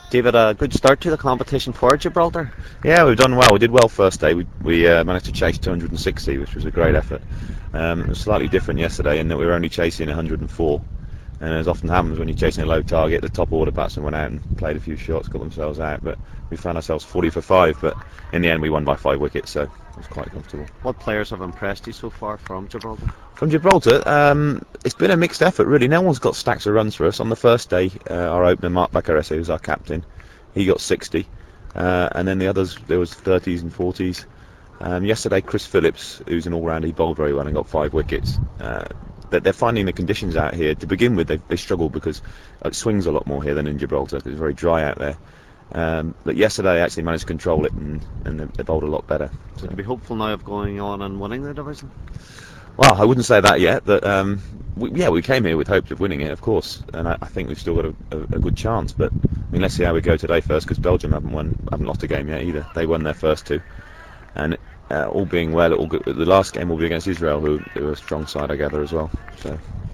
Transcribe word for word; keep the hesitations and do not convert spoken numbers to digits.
David, a good start to the competition for Gibraltar. Yeah, we've done well. We did well first day. We, we uh, managed to chase two hundred sixty, which was a great effort. Um, it was slightly different yesterday in that we were only chasing one hundred and four. And as often happens when you're chasing a low target, the top order batsmen went out and played a few shots, got themselves out. But we found ourselves forty for five. But in the end, we won by five wickets, so it was quite comfortable. What players have impressed you so far from Gibraltar? From Gibraltar, um, it's been a mixed effort really. No one's got stacks of runs for us. On the first day, uh, our opener Mark Bakarese, who's our captain, he got sixty, uh, and then the others there was thirties and forties. Um, yesterday, Chris Phillips, who's an all-rounder, he bowled very well and got five wickets. Uh, but they're finding the conditions out here. To begin with, they, they struggled because it swings a lot more here than in Gibraltar. It's very dry out there. Um, but yesterday, they actually managed to control it and, and they, they bowled a lot better. So you can be hopeful now of going on and winning the division. Well, I wouldn't say that yet, but um, we, yeah, we came here with hopes of winning it, of course, and I, I think we've still got a, a, a good chance. But I mean, let's see how we go today first, because Belgium haven't won, haven't lost a game yet either. They won their first two, and uh, all being well, it all good, the last game will be against Israel, who, who are a strong side, I gather, as well. So